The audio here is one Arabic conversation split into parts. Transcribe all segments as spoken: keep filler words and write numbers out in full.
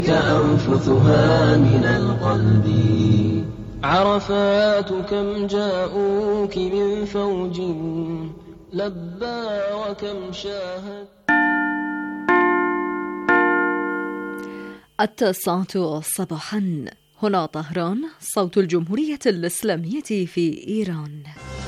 كأنفثها من القلب. عرفات كم جاءوك من فوج لبى وكم شاهد. التاسعة صباحا، هنا طهران، صوت الجمهورية الإسلامية في إيران.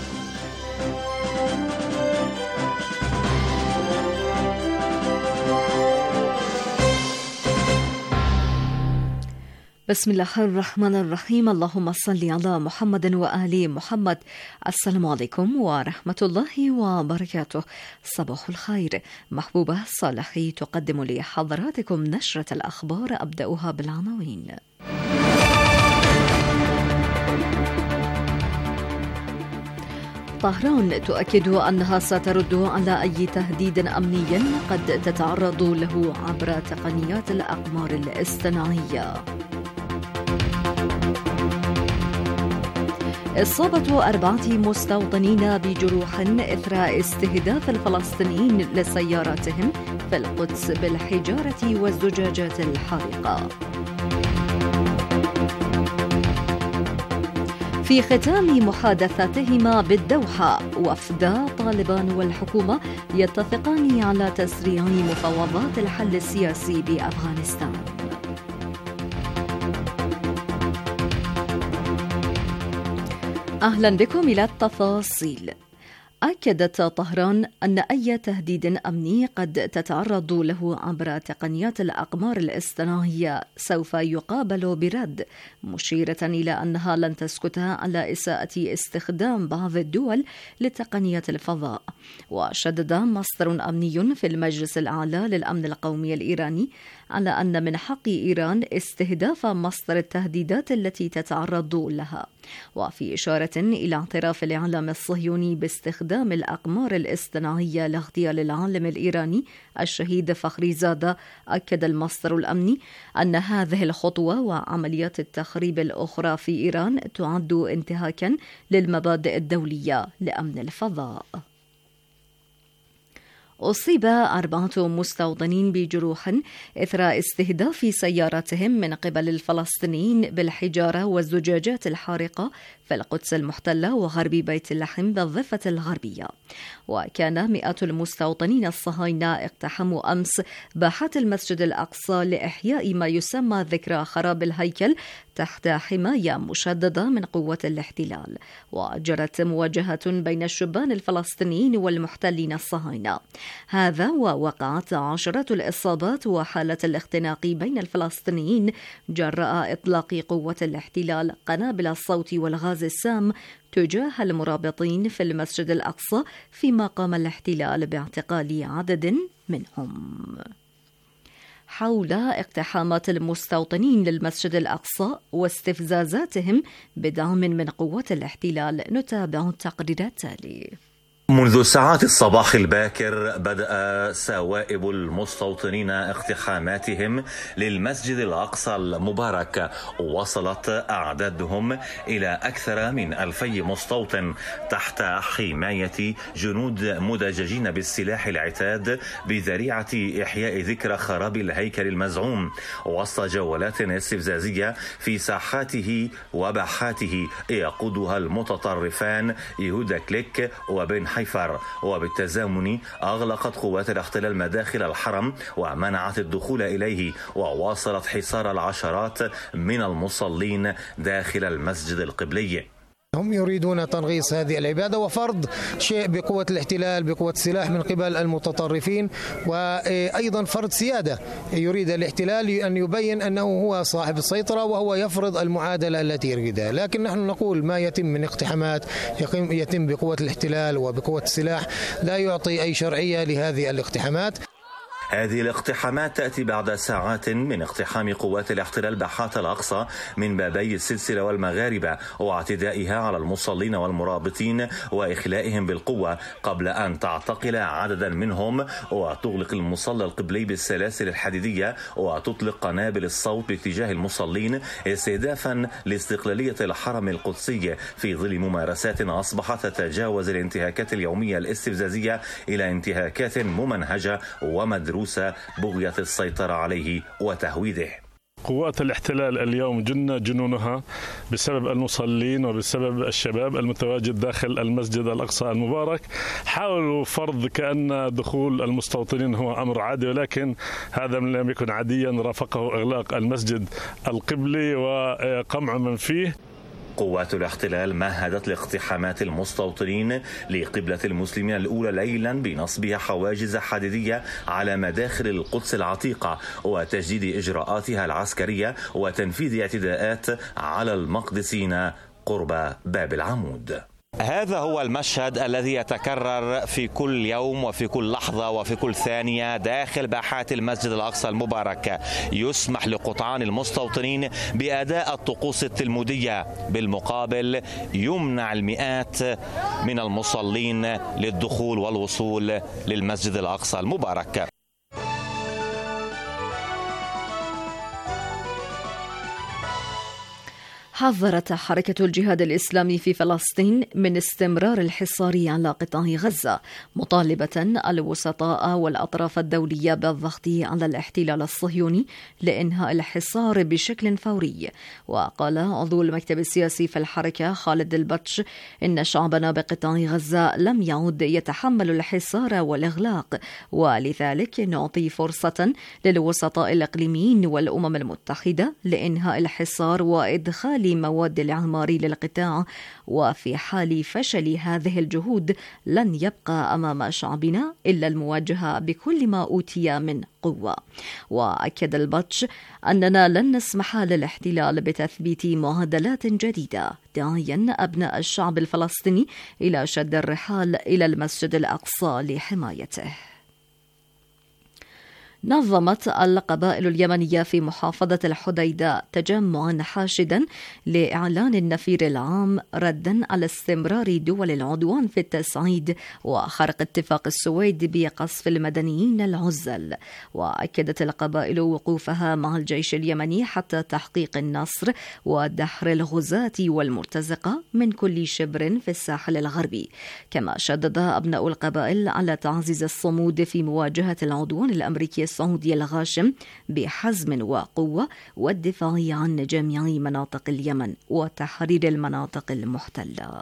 بسم الله الرحمن الرحيم. اللهم صل على محمد وآل محمد. السلام عليكم ورحمة الله وبركاته. صباح الخير. محبوبة صالحي تقدم لحضراتكم نشرة الأخبار، أبدأها بالعناوين. طهران تؤكد أنها سترد على أي تهديد أمني قد تتعرض له عبر تقنيات الأقمار الاصطناعية. إصابة أربعة مستوطنين بجروح إثر استهداف الفلسطينيين لسياراتهم في القدس بالحجارة والزجاجات الحارقة. في ختام محادثاتهما بالدوحة، وفدا طالبان والحكومة يتفقان على تسريع مفاوضات الحل السياسي بأفغانستان. أهلا بكم إلى التفاصيل. أكدت طهران أن أي تهديد أمني قد تتعرض له عبر تقنيات الأقمار الاصطناعية سوف يقابل برد، مشيرة إلى أنها لن تسكت على إساءة استخدام بعض الدول لتقنية الفضاء. وشدد مصدر أمني في المجلس الأعلى للأمن القومي الإيراني على أن من حق إيران استهداف مصدر التهديدات التي تتعرض لها. وفي إشارة إلى اعتراف الإعلام الصهيوني باستخدام الأقمار الاصطناعية لاغتيال العالم الإيراني الشهيد فخريزادة، أكد المصدر الأمني أن هذه الخطوة وعمليات التخريب الأخرى في إيران تعد انتهاكا للمبادئ الدولية لأمن الفضاء. أصيب أربعة مستوطنين بجروح إثر استهداف سياراتهم من قبل الفلسطينيين بالحجارة والزجاجات الحارقة في القدس المحتلة وغرب بيت اللحم بالضفة الغربية. وكان مئات المستوطنين الصهاينة اقتحموا أمس باحات المسجد الأقصى لإحياء ما يسمى ذكرى خراب الهيكل تحت حماية مشددة من قوة الاحتلال. وجرت مواجهة بين الشبان الفلسطينيين والمحتلين الصهاينة، هذا ووقعت عشرات الإصابات وحالة الاختناق بين الفلسطينيين جراء إطلاق قوة الاحتلال قنابل الصوت والغاز السام تجاه المرابطين في المسجد الأقصى، فيما قام الاحتلال باعتقال عدد منهم. حول اقتحامات المستوطنين للمسجد الأقصى واستفزازاتهم بدعم من قوة الاحتلال، نتابع التقرير التالي. منذ ساعات الصباح الباكر بدأ سوائب المستوطنين اقتحاماتهم للمسجد الأقصى المبارك، وصلت أعدادهم إلى أكثر من ألفي مستوطن تحت حماية جنود مدججين بالسلاح العتاد بذريعة إحياء ذكرى خراب الهيكل المزعوم، وسط جولات استفزازية في ساحاته وباحاته يقودها المتطرفان يهودا كليك وبن حيفر. وبالتزامن أغلقت قوات الاحتلال مداخل الحرم ومنعت الدخول إليه، وواصلت حصار العشرات من المصلين داخل المسجد القبلي. هم يريدون تنغيص هذه العبادة وفرض شيء بقوة الاحتلال بقوة السلاح من قبل المتطرفين، وأيضا فرض سيادة. يريد الاحتلال أن يبين أنه هو صاحب السيطرة وهو يفرض المعادلة التي يريدها. لكن نحن نقول ما يتم من اقتحامات يتم بقوة الاحتلال وبقوة السلاح لا يعطي أي شرعية لهذه الاقتحامات. هذه الاقتحامات تأتي بعد ساعات من اقتحام قوات الاحتلال باحات الأقصى من بابي السلسلة والمغاربة واعتدائها على المصلين والمرابطين وإخلائهم بالقوة، قبل أن تعتقل عددا منهم وتغلق المصلى القبلي بالسلاسل الحديدية وتطلق قنابل الصوت باتجاه المصلين استهدافا لاستقلالية الحرم القدسي، في ظل ممارسات أصبحت تتجاوز الانتهاكات اليومية الاستفزازية إلى انتهاكات ممنهجة ومدروسة بغية السيطرة عليه وتهويده. قوات الاحتلال اليوم جن جنونها بسبب المصلين وبسبب الشباب المتواجد داخل المسجد الأقصى المبارك. حاولوا فرض كأن دخول المستوطنين هو أمر عادي، ولكن هذا لم يكن عاديا، رافقه إغلاق المسجد القبلي وقمع من فيه. قوات الاحتلال مهدت لاقتحامات المستوطنين لقبلة المسلمين الأولى ليلا بنصبها حواجز حديدية على مداخل القدس العتيقة وتجديد إجراءاتها العسكرية وتنفيذ اعتداءات على المقدسين قرب باب العمود. هذا هو المشهد الذي يتكرر في كل يوم وفي كل لحظة وفي كل ثانية داخل باحات المسجد الأقصى المبارك. يسمح لقطعان المستوطنين بأداء الطقوس التلمودية، بالمقابل يمنع المئات من المصلين للدخول والوصول للمسجد الأقصى المبارك. حذرت حركة الجهاد الإسلامي في فلسطين من استمرار الحصار على قطاع غزة، مطالبة الوسطاء والأطراف الدولية بالضغط على الاحتلال الصهيوني لإنهاء الحصار بشكل فوري. وقال عضو المكتب السياسي في الحركة خالد البطش إن شعبنا بقطاع غزة لم يعد يتحمل الحصار والإغلاق، ولذلك نعطي فرصة للوسطاء الإقليميين والأمم المتحدة لإنهاء الحصار وإدخال مواد الإعمار للقطاع، وفي حال فشل هذه الجهود لن يبقى أمام شعبنا إلا المواجهة بكل ما أوتي من قوة. وأكد البطش أننا لن نسمح للاحتلال بتثبيت معادلات جديدة، داعيا أبناء الشعب الفلسطيني إلى شد الرحال إلى المسجد الأقصى لحمايته. نظمت القبائل اليمنية في محافظة الحديدة تجمعا حاشدا لإعلان النفير العام ردا على استمرار دول العدوان في التصعيد وخرق اتفاق السويد بقصف المدنيين العزل. وأكدت القبائل وقوفها مع الجيش اليمني حتى تحقيق النصر ودحر الغزاة والمرتزقة من كل شبر في الساحل الغربي. كما شدد أبناء القبائل على تعزيز الصمود في مواجهة العدوان الأمريكي السعودي الغاشم بحزم وقوة والدفاع عن جميع مناطق اليمن وتحرير المناطق المحتلة.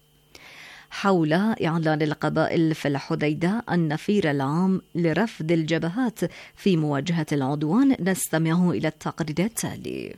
حول إعلان القبائل في الحديدة النفير العام لرفض الجبهات في مواجهة العدوان، نستمع إلى التقرير التالي.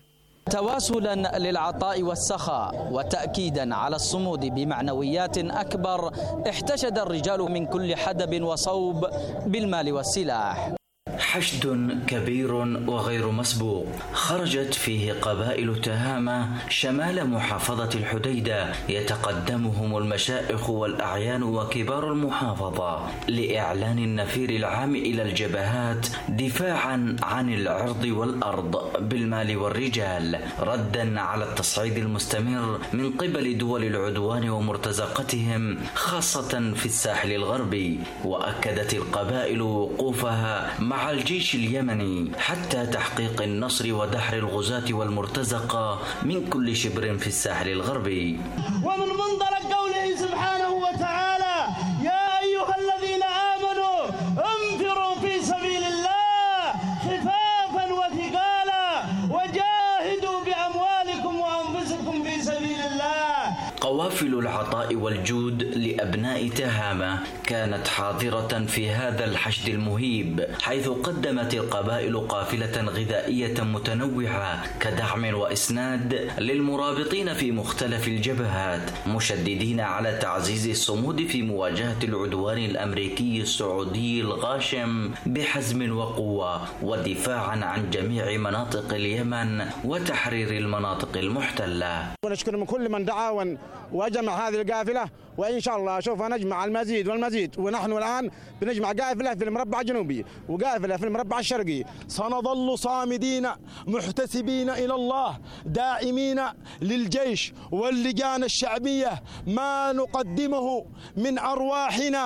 تواسلا للعطاء والسخاء وتأكيدا على الصمود بمعنويات أكبر، احتشد الرجال من كل حدب وصوب بالمال والسلاح. حشد كبير وغير مسبوق خرجت فيه قبائل تهامة شمال محافظة الحديدة، يتقدمهم المشائخ والأعيان وكبار المحافظة لإعلان النفير العام إلى الجبهات دفاعا عن العرض والأرض بالمال والرجال، ردا على التصعيد المستمر من قبل دول العدوان ومرتزقتهم خاصة في الساحل الغربي. وأكدت القبائل وقوفها مع الجيش اليمني حتى تحقيق النصر ودحر الغزاة والمرتزقة من كل شبر في الساحل الغربي. ومن منطلق قوله سبحانه وتعالى: يا أيها الذين آمنوا انفروا في سبيل الله خفافا وثقالا وجاهدوا بأموالكم وأنفسكم في سبيل الله. قوافل العطاء والجود لأبناء تهامة كانت حاضرة في هذا الحشد المهيب، حيث قدمت القبائل قافلة غذائية متنوعة كدعم وإسناد للمرابطين في مختلف الجبهات، مشددين على تعزيز الصمود في مواجهة العدوان الأمريكي السعودي الغاشم بحزم وقوة، ودفاعا عن جميع مناطق اليمن وتحرير المناطق المحتلة. ونشكر من كل من دعا وجمع هذه القافلة، وإن شاء الله سوف نجمع المزيد والمزيد. ونحن الآن بنجمع قافلة في المربع الجنوبي وقافلة في المربع الشرقي. سنظل صامدين محتسبين إلى الله، دائمين للجيش واللجان الشعبية ما نقدمه من أرواحنا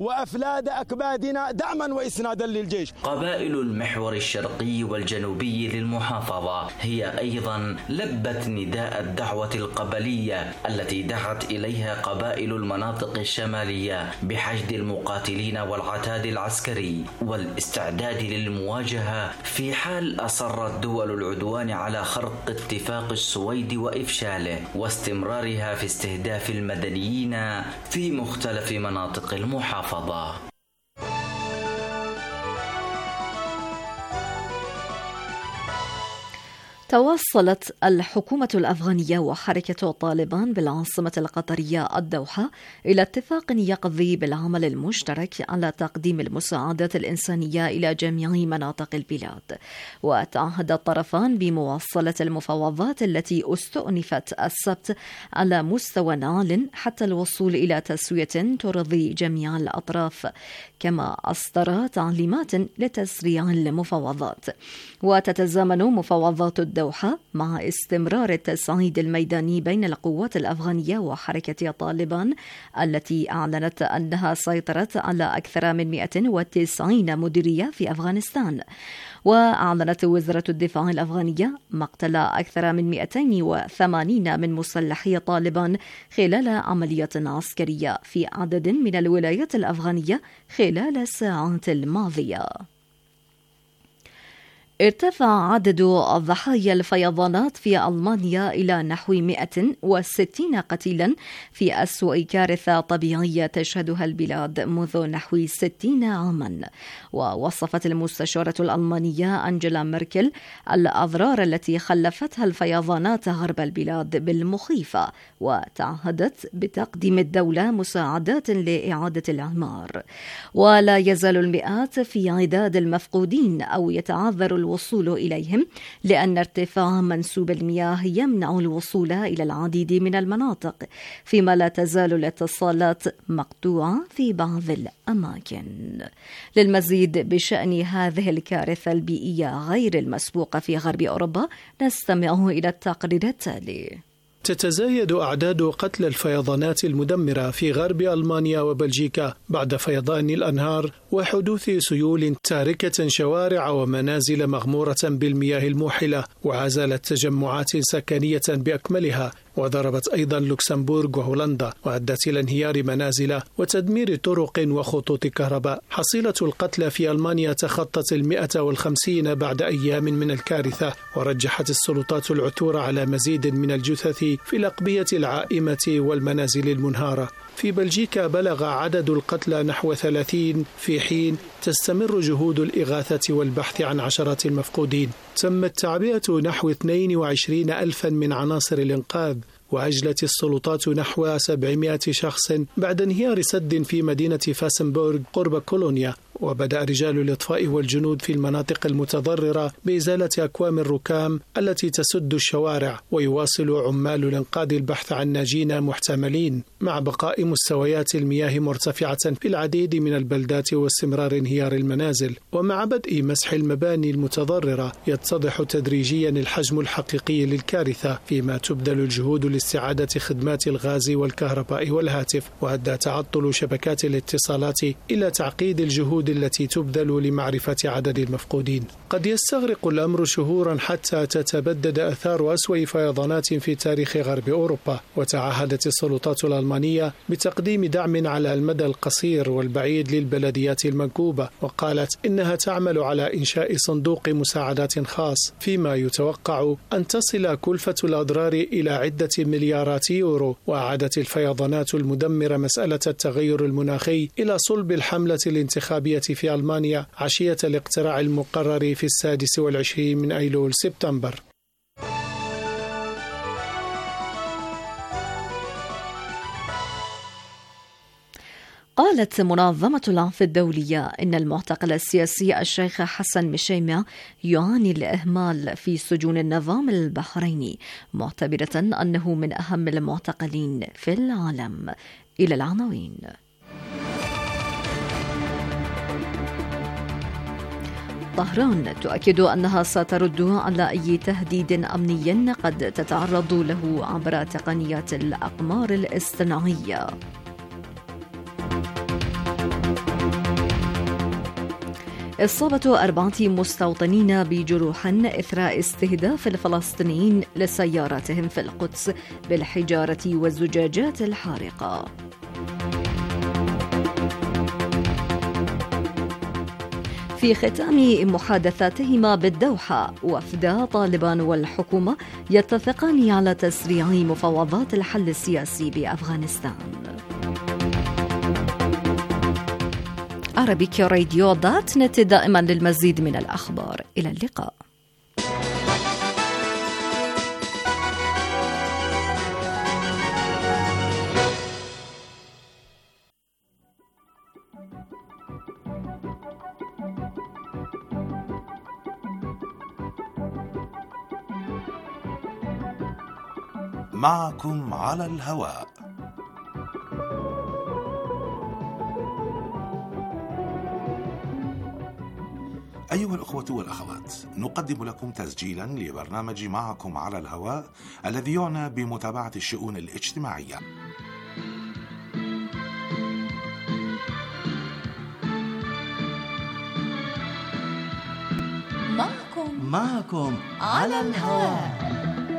وأفلاد أكبادنا دعما وإسنادا للجيش. قبائل المحور الشرقي والجنوبي للمحافظة هي أيضا لبت نداء الدعوة القبلية التي دعت إليها قبائل المناطق الشمالية بحشد المقاتلين والعتاد العسكري والاستعداد للمواجهة في حال أصرت دول العدوان على خرق اتفاق السويد وإفشاله واستمرارها في استهداف المدنيين في مختلف مناطق المحافظة. توصلت الحكومة الأفغانية وحركة طالبان بالعاصمة القطرية الدوحة إلى اتفاق يقضي بالعمل المشترك على تقديم المساعدات الإنسانية إلى جميع مناطق البلاد. وتعهد الطرفان بمواصلة المفاوضات التي استؤنفت السبت على مستوى عال حتى الوصول إلى تسوية ترضي جميع الأطراف، كما أصدر تعليمات لتسريع المفاوضات. وتتزامن مفاوضات الدوحة مع استمرار التصعيد الميداني بين القوات الأفغانية وحركة طالبان التي أعلنت أنها سيطرت على أكثر من مئة وتسعين مديرية في أفغانستان. وأعلنت وزارة الدفاع الأفغانية مقتل أكثر من مئتين وثمانين من مسلحي طالبان خلال عملية عسكرية في عدد من الولايات الأفغانية خلال الساعات الماضية. ارتفع عدد ضحايا الفيضانات في ألمانيا إلى نحو مئة وستين قتيلا في أسوأ كارثة طبيعية تشهدها البلاد منذ نحو ستين عاما. ووصفت المستشارة الألمانية أنجيلا ميركل الأضرار التي خلفتها الفيضانات غرب البلاد بالمخيفة، وتعهدت بتقديم الدولة مساعدات لإعادة الإعمار. ولا يزال المئات في عداد المفقودين أو يتعذر الوصول إليهم لأن ارتفاع منسوب المياه يمنع الوصول إلى العديد من المناطق، فيما لا تزال الاتصالات مقطوعة في بعض الأماكن. للمزيد بشأن هذه الكارثة البيئية غير المسبوقة في غرب أوروبا نستمع إلى التقرير التالي. تتزايد أعداد قتلى الفيضانات المدمرة في غرب ألمانيا وبلجيكا بعد فيضان الأنهار وحدوث سيول تاركة شوارع ومنازل مغمورة بالمياه الموحلة وعزلت تجمعات سكنية بأكملها، وضربت أيضا لوكسمبورغ وهولندا وأدت إلى انهيار منازل وتدمير طرق وخطوط كهرباء. حصيلة القتلى في ألمانيا تخطت المئة والخمسين بعد أيام من الكارثة، ورجحت السلطات العثور على مزيد من الجثث في الأقبية العائمة والمنازل المنهارة. في بلجيكا بلغ عدد القتلى نحو ثلاثين في حين تستمر جهود الإغاثة والبحث عن عشرات المفقودين. تمت تعبئة نحو اثنين وعشرين ألفا من عناصر الإنقاذ، وأجلت السلطات نحو سبعمائة شخص بعد انهيار سد في مدينة فاسنبورغ قرب كولونيا. وبدأ رجال الإطفاء والجنود في المناطق المتضررة بإزالة أكوام الركام التي تسد الشوارع، ويواصل عمال الإنقاذ البحث عن ناجين محتملين مع بقاء مستويات المياه مرتفعة في العديد من البلدات واستمرار انهيار المنازل. ومع بدء مسح المباني المتضررة يتضح تدريجيا الحجم الحقيقي للكارثة، فيما تبذل الجهود لاستعادة خدمات الغاز والكهرباء والهاتف. وأدى تعطل شبكات الاتصالات إلى تعقيد الجهود التي تبذل لمعرفة عدد المفقودين. قد يستغرق الأمر شهورا حتى تتبدد آثار أسوأ فيضانات في تاريخ غرب أوروبا. وتعهدت السلطات الألمانية بتقديم دعم على المدى القصير والبعيد للبلديات المنكوبة، وقالت إنها تعمل على إنشاء صندوق مساعدات خاص، فيما يتوقع أن تصل كلفة الأضرار إلى عدة مليارات يورو. وأعادت الفيضانات المدمرة مسألة التغير المناخي إلى صلب الحملة الانتخابية في ألمانيا عشية الاقتراع المقرر في السادس والعشرين من أيلول سبتمبر. قالت منظمة العفو الدولية إن المعتقل السياسي الشيخ حسن مشيمة يعاني الإهمال في سجون النظام البحريني، معتبرة أنه من أهم المعتقلين في العالم. إلى العناوين. طهران تؤكد أنها سترد على أي تهديد أمني قد تتعرض له عبر تقنيات الأقمار الاصطناعية. إصابة أربعة مستوطنين بجروح إثر استهداف الفلسطينيين لسياراتهم في القدس بالحجارة والزجاجات الحارقة. في ختام محادثاتهما بالدوحة، وفدا طالبان والحكومة يتفقان على تسريع مفاوضات الحل السياسي بأفغانستان. عربيك راديو دوت نت دائما للمزيد من الأخبار. إلى اللقاء. معكم على الهواء. أيها الأخوة والأخوات، نقدم لكم تسجيلا لبرنامج معكم على الهواء الذي يعنى بمتابعة الشؤون الاجتماعية. معكم معكم على الهواء.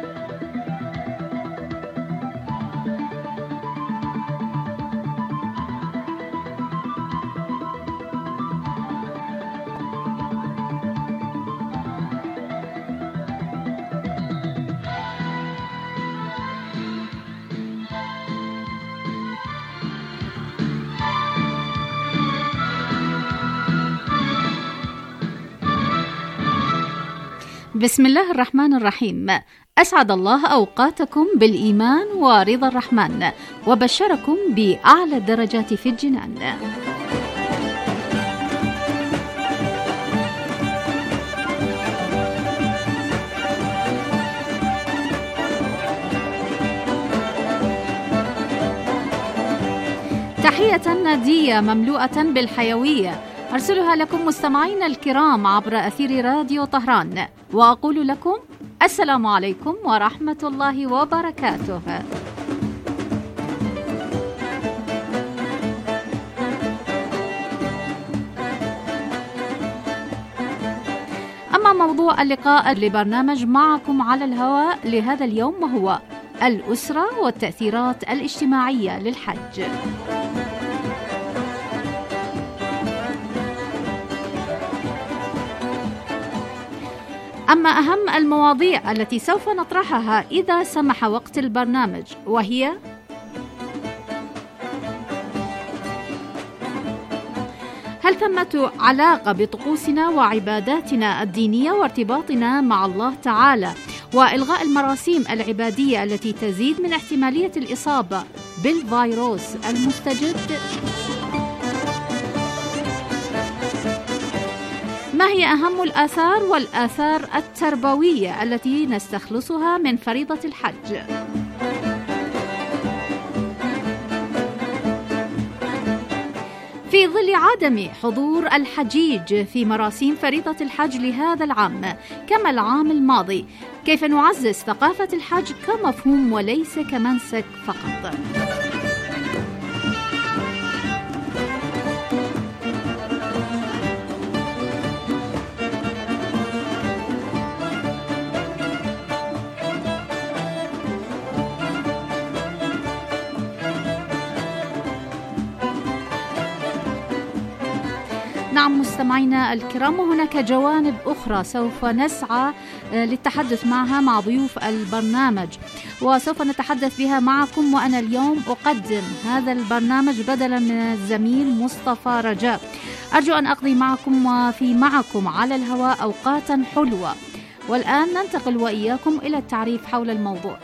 بسم الله الرحمن الرحيم. أسعد الله أوقاتكم بالإيمان ورضا الرحمن، وبشركم بأعلى الدرجات في الجنان. تحية نادية مملوءة بالحيوية أرسلها لكم مستمعين الكرام عبر أثير راديو طهران، وأقول لكم السلام عليكم ورحمة الله وبركاته. أما موضوع اللقاء لبرنامج معكم على الهواء لهذا اليوم وهو الأسرة والتأثيرات الاجتماعية للحج. أما أهم المواضيع التي سوف نطرحها إذا سمح وقت البرنامج، وهي هل ثمة علاقة بطقوسنا وعباداتنا الدينية وارتباطنا مع الله تعالى وإلغاء المراسيم العبادية التي تزيد من احتمالية الإصابة بالفيروس المستجد؟ ما هي أهم الآثار والآثار التربوية التي نستخلصها من فريضة الحج؟ في ظل عدم حضور الحجيج في مراسيم فريضة الحج لهذا العام كما العام الماضي، كيف نعزز ثقافة الحج كمفهوم وليس كمنسك فقط؟ نعم مستمعينا الكرام، وهناك جوانب أخرى سوف نسعى للتحدث معها مع ضيوف البرنامج، وسوف نتحدث بها معكم. وأنا اليوم أقدم هذا البرنامج بدلا من الزميل مصطفى رجاء. أرجو أن أقضي معكم وفي معكم على الهواء أوقاتا حلوة. والآن ننتقل وإياكم إلى التعريف حول الموضوع.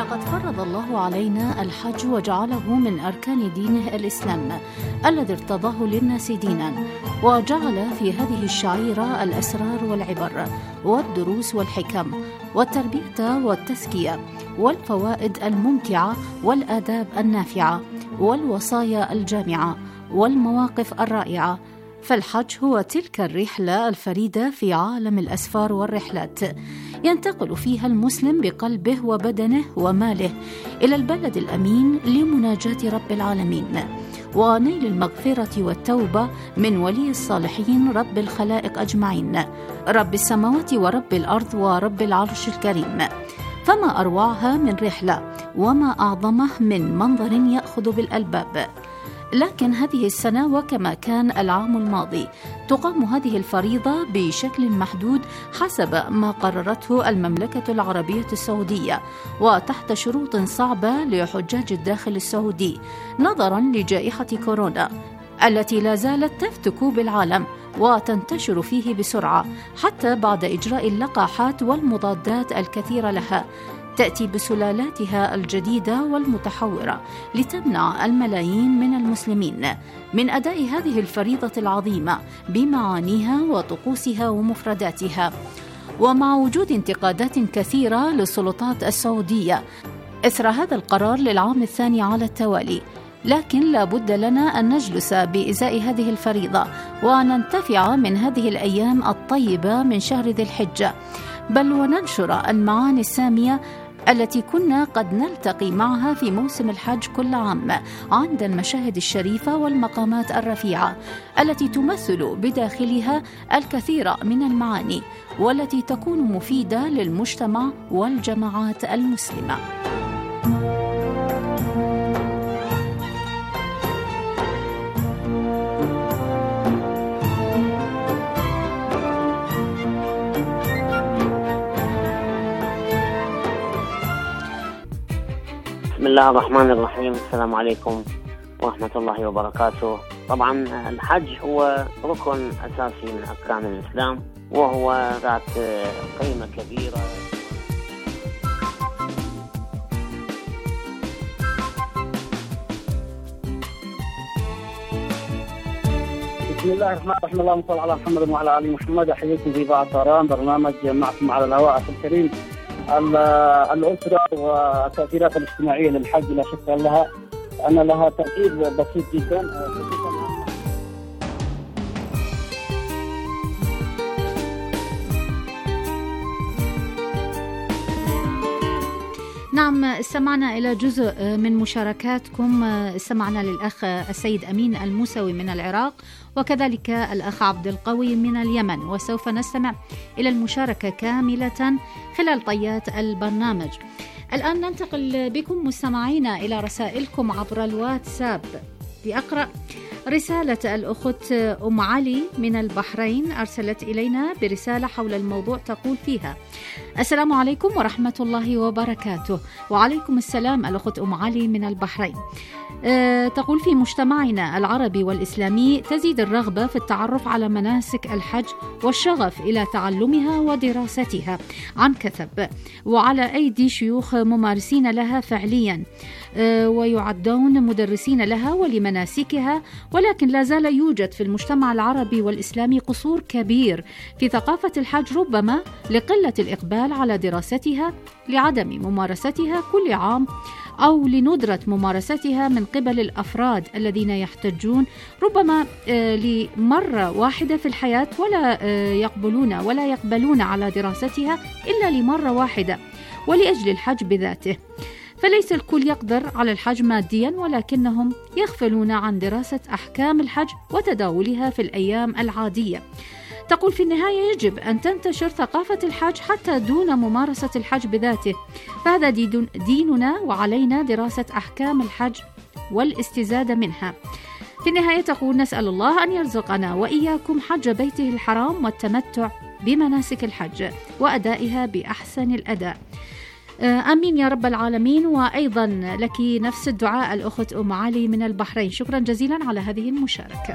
لقد فرض الله علينا الحج وجعله من أركان دينه الإسلام الذي ارتضاه للناس دينا، وجعل في هذه الشعيرة الأسرار والعبر والدروس والحكم والتربية والتزكية والفوائد الممتعة والآداب النافعة والوصايا الجامعة والمواقف الرائعة. فالحج هو تلك الرحلة الفريدة في عالم الأسفار والرحلات، ينتقل فيها المسلم بقلبه وبدنه وماله إلى البلد الأمين لمناجاة رب العالمين ونيل المغفرة والتوبة من ولي الصالحين رب الخلائق أجمعين، رب السماوات ورب الأرض ورب العرش الكريم. فما أروعها من رحلة وما أعظمه من منظر يأخذ بالألباب. لكن هذه السنة وكما كان العام الماضي تقام هذه الفريضة بشكل محدود حسب ما قررته المملكة العربية السعودية وتحت شروط صعبة لحجاج الداخل السعودي نظرا لجائحة كورونا التي لا زالت تفتك بالعالم وتنتشر فيه بسرعة حتى بعد إجراء اللقاحات والمضادات الكثيرة لها، تأتي بسلالاتها الجديدة والمتحورة لتمنع الملايين من المسلمين من أداء هذه الفريضة العظيمة بمعانيها وطقوسها ومفرداتها. ومع وجود انتقادات كثيرة للسلطات السعودية إثر هذا القرار للعام الثاني على التوالي، لكن لا بد لنا أن نجلس بإزاء هذه الفريضة وننتفع من هذه الأيام الطيبة من شهر ذي الحجة، بل وننشر المعاني السامية التي كنا قد نلتقي معها في موسم الحج كل عام عند المشاهد الشريفة والمقامات الرفيعة التي تمثل بداخلها الكثير من المعاني والتي تكون مفيدة للمجتمع والجماعات المسلمة. بسم الله الرحمن الرحيم. السلام عليكم ورحمة الله وبركاته. طبعا الحج هو ركن أساسي من أركان الإسلام وهو ذات قيمة كبيرة. بسم الله الرحمن الرحيم. اللهم صل على محمد وعلى آل محمد. أحييكم في بعض طهران، برنامج معكم على الهواء. أخي الكريم، الأسرة والتأثيرات الاجتماعية للحج لا شك لها أن لها تأثير بسيط جدا. نعم، استمعنا إلى جزء من مشاركاتكم. استمعنا للأخ السيد أمين الموسوي من العراق وكذلك الأخ عبد القوي من اليمن، وسوف نستمع إلى المشاركة كاملة خلال طيات البرنامج. الآن ننتقل بكم مستمعينا إلى رسائلكم عبر الواتساب. لأقرأ رسالة الأخت أم علي من البحرين، أرسلت إلينا برسالة حول الموضوع تقول فيها: السلام عليكم ورحمة الله وبركاته. وعليكم السلام الأخت أم علي من البحرين. أه تقول: في مجتمعنا العربي والإسلامي تزيد الرغبة في التعرف على مناسك الحج والشغف إلى تعلمها ودراستها عن كثب وعلى أيدي شيوخ ممارسين لها فعليا، أه ويعدون مدرسين لها ولمناسكها، ولكن لا زال يوجد في المجتمع العربي والإسلامي قصور كبير في ثقافة الحج، ربما لقلة الإقبال على دراستها، لعدم ممارستها كل عام، أو لندرة ممارستها من قبل الأفراد الذين يحتجون ربما لمرة واحدة في الحياة ولا يقبلون ولا يقبلون على دراستها إلا لمرة واحدة ولأجل الحج بذاته. فليس الكل يقدر على الحج ماديا، ولكنهم يغفلون عن دراسة أحكام الحج وتداولها في الأيام العادية. تقول: في النهاية يجب أن تنتشر ثقافة الحج حتى دون ممارسة الحج بذاته، فهذا ديننا وعلينا دراسة أحكام الحج والاستزادة منها. في النهاية تقول: نسأل الله أن يرزقنا وإياكم حج بيته الحرام والتمتع بمناسك الحج وأدائها بأحسن الأداء. آمين يا رب العالمين. وأيضا لك نفس الدعاء الأخت أم علي من البحرين. شكرا جزيلا على هذه المشاركة.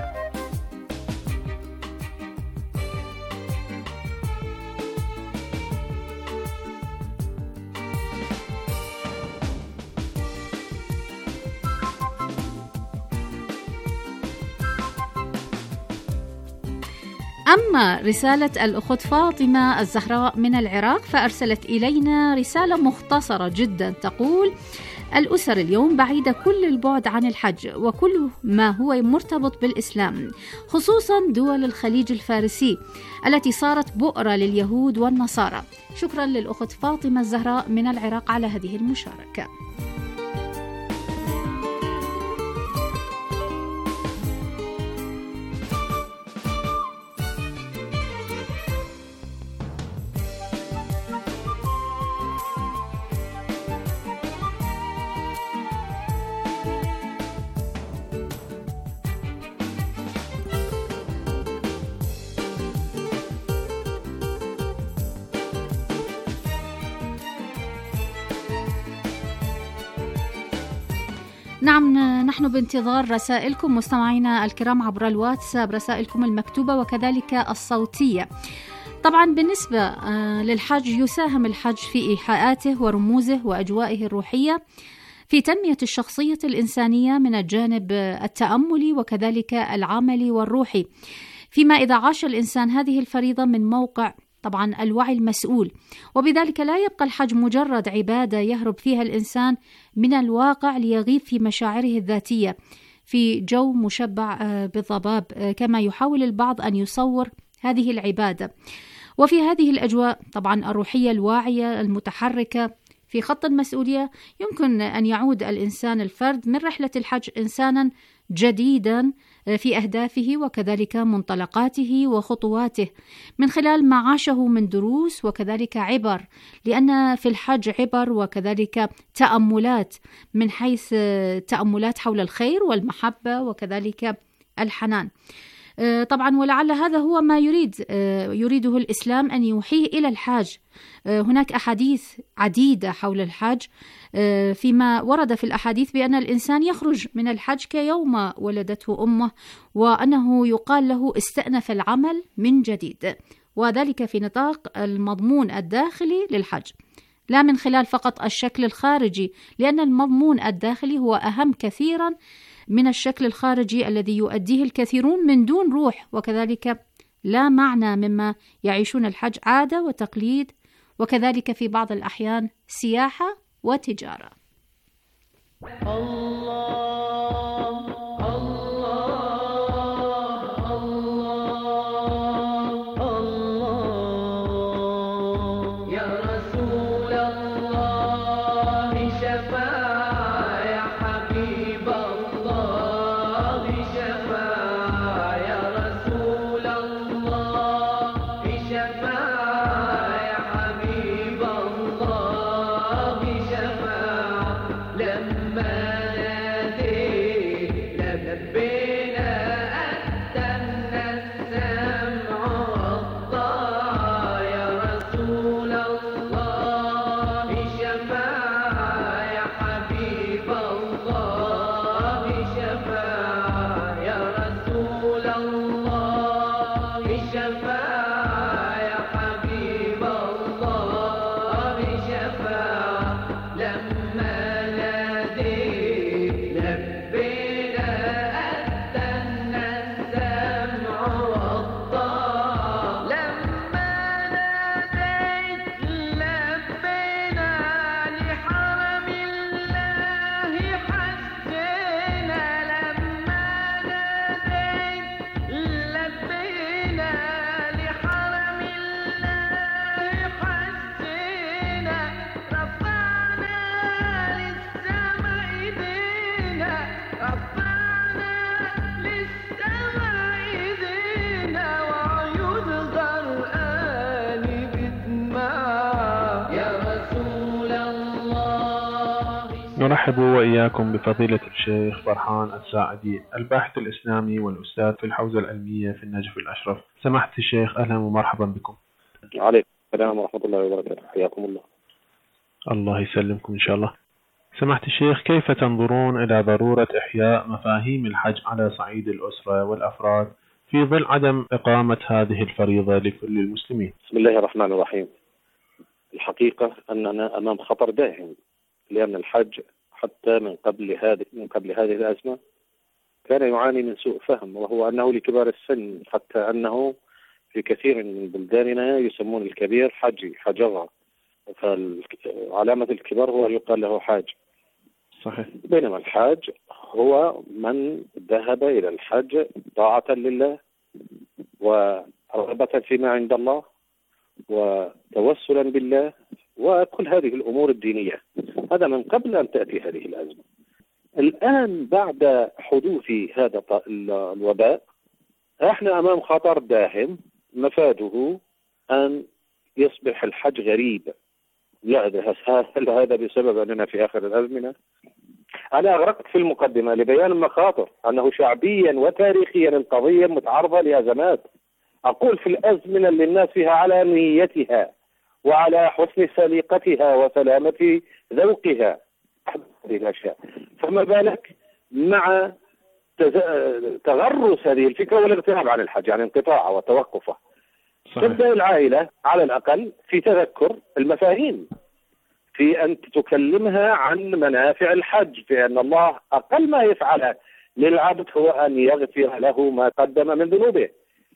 أما رسالة الأخت فاطمة الزهراء من العراق فأرسلت إلينا رسالة مختصرة جدا تقول: الأسر اليوم بعيدة كل البعد عن الحج وكل ما هو مرتبط بالإسلام، خصوصا دول الخليج الفارسي التي صارت بؤرة لليهود والنصارى. شكرا للأخت فاطمة الزهراء من العراق على هذه المشاركة. نعم، نحن بانتظار رسائلكم مستمعينا الكرام عبر الواتساب، رسائلكم المكتوبة وكذلك الصوتية. طبعا بالنسبة للحج، يساهم الحج في إيحاءاته ورموزه وأجوائه الروحية في تنمية الشخصية الإنسانية من الجانب التأملي وكذلك العملي والروحي، فيما إذا عاش الإنسان هذه الفريضة من موقع طبعا الوعي المسؤول، وبذلك لا يبقى الحج مجرد عبادة يهرب فيها الإنسان من الواقع ليغيب في مشاعره الذاتية في جو مشبع بالضباب كما يحاول البعض أن يصور هذه العبادة. وفي هذه الأجواء طبعا الروحية الواعية المتحركة في خط المسؤولية يمكن أن يعود الإنسان الفرد من رحلة الحج إنسانا جديدا في أهدافه وكذلك منطلقاته وخطواته من خلال ما عاشه من دروس وكذلك عبر، لأن في الحج عبر وكذلك تأملات، من حيث تأملات حول الخير والمحبة وكذلك الحنان. طبعا ولعل هذا هو ما يريد يريده الإسلام أن يوحيه إلى الحاج. هناك أحاديث عديدة حول الحج، فيما ورد في الأحاديث بأن الإنسان يخرج من الحج كيوم ولدته أمه، وأنه يقال له استأنف العمل من جديد، وذلك في نطاق المضمون الداخلي للحج لا من خلال فقط الشكل الخارجي، لأن المضمون الداخلي هو أهم كثيرا من الشكل الخارجي الذي يؤديه الكثيرون من دون روح وكذلك لا معنى، مما يعيشون الحج عادة وتقليد وكذلك في بعض الأحيان سياحة وتجارة. الله الله الله الله يا رسول الله شفاعة يا حبيب الله شفاعة يا رسول الله شفاعة يا حبيب الله شفاعة لما نرحب وإياكم بفضيلة الشيخ فرحان الساعدي، الباحث الإسلامي والأستاذ في الحوزة العلمية في النجف الأشرف. سماحة الشيخ، أهلا ومرحبا بكم. عليكم السلام ورحمة الله وبركاته، حياكم الله. الله يسلمكم إن شاء الله. سماحة الشيخ، كيف تنظرون إلى ضرورة إحياء مفاهيم الحج على صعيد الأسرة والأفراد في ظل عدم إقامة هذه الفريضة لكل المسلمين؟ بسم الله الرحمن الرحيم. الحقيقة أننا أمام خطر داهم، لأن الحج حتى من قبل هذه من قبل هذه الأزمة كان يعاني من سوء فهم، وهو أنه لكبار السن، حتى أنه في كثير من بلداننا يسمون الكبير حجي حجرة، فعلامة الكبر هو يقال له حاج. صحيح. بينما الحاج هو من ذهب إلى الحج طاعة لله ورغبة فيما عند الله وتوسلا بالله وكل هذه الأمور الدينية. هذا من قبل أن تأتي هذه الأزمة. الآن بعد حدوث هذا الوباء احنا أمام خطر داهم مفاده أن يصبح الحج غريب. لا، هل هذا بسبب أننا في آخر الأزمنة؟ أنا أغرقت في المقدمة لبيان المخاطر، أنه شعبيا وتاريخيا القضية متعرضة لأزمات. أقول في الأزمنة اللي الناس فيها على نيتها وعلى حسن سليقتها وسلامة ذوقها هذه الأشياء، فما بالك مع تغرس هذه الفكرة والاغتراب عن الحج، يعني انقطاعه وتوقفه. تبدأ العائلة على الأقل في تذكر المفاهيم، في أن تكلمها عن منافع الحج، في أن الله أقل ما يفعله للعبد هو أن يغفر له ما قدم من ذنوبه،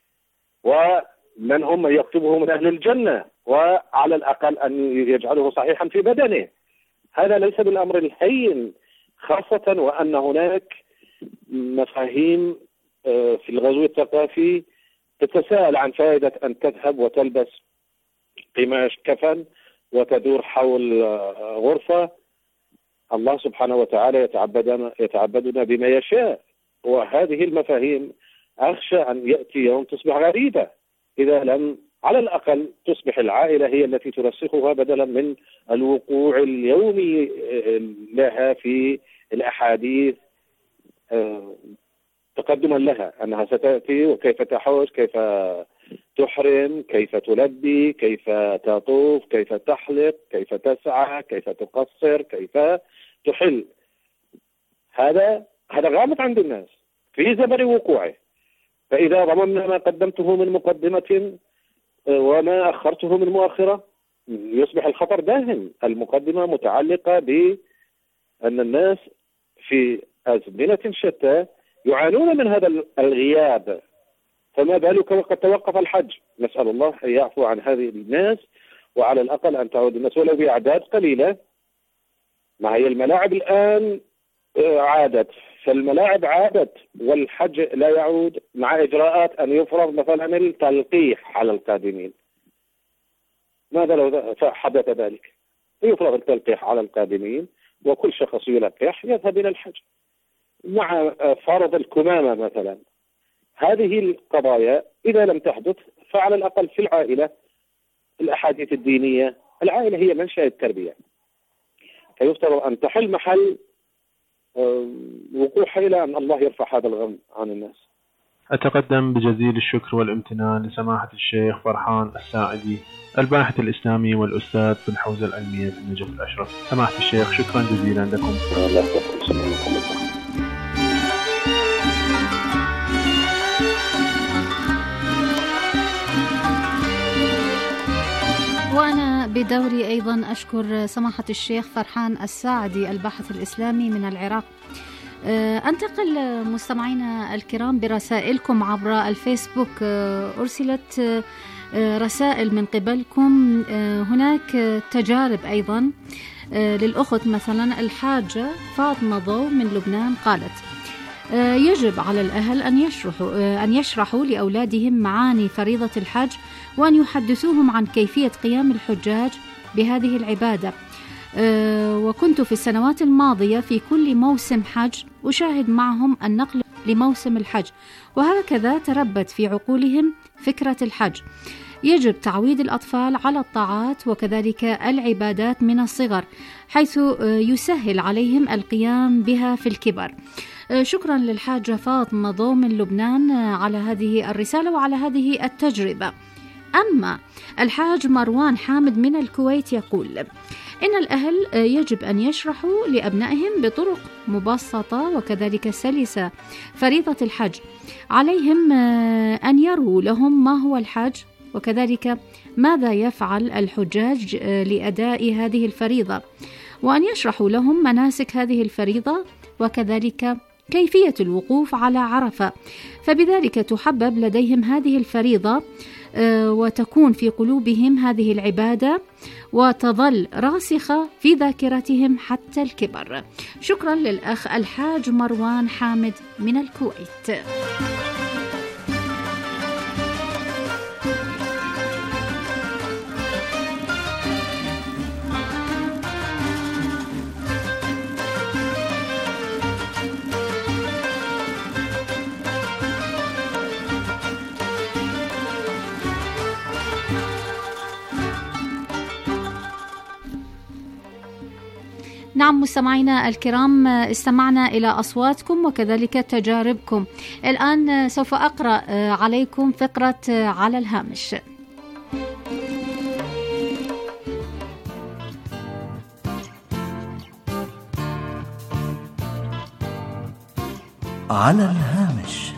ومن هم يكتبه من أهل الجنة، وعلى الأقل أن يجعله صحيحا في بدنه. هذا ليس بالأمر الهين، خاصة وأن هناك مفاهيم في الغزو الثقافي تتساءل عن فائدة أن تذهب وتلبس قماش كفن وتدور حول غرفة. الله سبحانه وتعالى يتعبدنا, يتعبدنا بما يشاء، وهذه المفاهيم أخشى أن يأتي يوم تصبح غريبة إذا لم على الأقل تصبح العائلة هي التي ترسخها بدلا من الوقوع اليومي لها في الأحاديث تقدما لها أنها ستأتي وكيف تحوج، كيف تحرم، كيف تلبي، كيف تطوف، كيف تحلق، كيف تسعى، كيف تقصر، كيف تحل. هذا هذا غامض عند الناس في زمن وقوعه. فإذا ضممنا ما قدمته من مقدمة وما أخرته من مؤخرة يصبح الخطر داهم. المقدمة متعلقة بأن الناس في أزمنة شتى يعانون من هذا الغياب، فما بالك وقد توقف الحج. نسأل الله أن يعفو عن هذه الناس، وعلى الأقل أن تعود الناس ولو بأعداد قليلة. ما هي الملاعب الآن عادت، فالملاعب عادت والحج لا يعود، مع إجراءات أن يفرض مثلا التلقيح على القادمين. ماذا لو حدث ذلك؟ يفرض التلقيح على القادمين وكل شخص يلقح يذهب إلى الحج، مع فرض الكمامة مثلا. هذه القضايا إذا لم تحدث فعلى الأقل في العائلة الأحاديث الدينية، العائلة هي منشأ التربية، فيفترض أن تحل محل وقوعها إلى أن الله يرفع هذا الغم عن الناس. أتقدم بجزيل الشكر والامتنان لسماحة الشيخ فرحان الساعدي، الباحث الإسلامي والأستاذ في الحوزة العلمية في النجف الأشرف. سماحة الشيخ شكرا جزيلا لكم. وأنا بدوري أيضا أشكر سماحة الشيخ فرحان الساعدي الباحث الإسلامي من العراق. أنتقل مستمعينا الكرام برسائلكم عبر الفيسبوك. أرسلت رسائل من قبلكم، هناك تجارب أيضا للأخت مثلا الحاجة فاطمة ضو من لبنان قالت: يجب على الأهل أن يشرحوا أن يشرحوا لأولادهم معاني فريضة الحج، وأن يحدثوهم عن كيفية قيام الحجاج بهذه العبادة. وكنت في السنوات الماضية في كل موسم حج أشاهد معهم النقل لموسم الحج، وهكذا تربت في عقولهم فكرة الحج. يجب تعويد الأطفال على الطاعات وكذلك العبادات من الصغر، حيث يسهل عليهم القيام بها في الكبر. شكرا للحاجة فاطمة ضو من لبنان على هذه الرسالة وعلى هذه التجربة. أما الحاج مروان حامد من الكويت يقول: إن الأهل يجب أن يشرحوا لأبنائهم بطرق مبسطة وكذلك سلسة فريضة الحج. عليهم أن يروا لهم ما هو الحج، وكذلك ماذا يفعل الحجاج لأداء هذه الفريضة، وأن يشرحوا لهم مناسك هذه الفريضة وكذلك كيفية الوقوف على عرفة، فبذلك تحبب لديهم هذه الفريضة وتكون في قلوبهم هذه العبادة وتظل راسخة في ذاكرتهم حتى الكبر. شكرا للأخ الحاج مروان حامد من الكويت. نعم مستمعينا الكرام، استمعنا إلى أصواتكم وكذلك تجاربكم. الآن سوف أقرأ عليكم فقرة على الهامش. على الهامش.